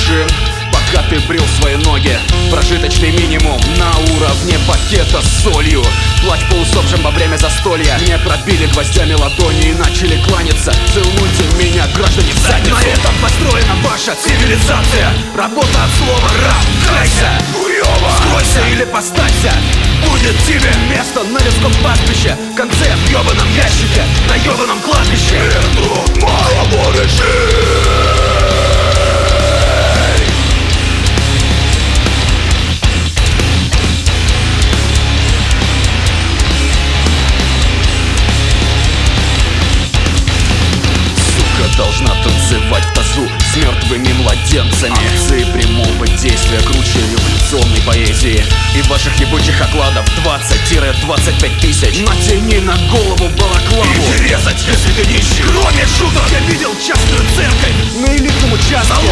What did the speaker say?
машин, пока ты брил свои ноги. Прожиточный минимум на уровне пакета с солью. Плачь по усопшим во время застолья. Мне пробили гвоздями ладони и начали кланяться. Целуйте меня, граждане, в задницу. На этом построена ваша цивилизация. Работа от слова раб. Кайся, скройся или поставься. Будет тебе место на людском пастбище, в конце в ёбаном ящике, на ёбаном кладбище. Нету моего должна танцевать в тазу с мертвыми младенцами. Акции прямого действия круче революционной поэзии и ваших ебучих окладов 20-25 тысяч. Натяни на голову балаклаву и резать, если ты нищий. Кроме шуток, я видел частную церковь на элитном участке.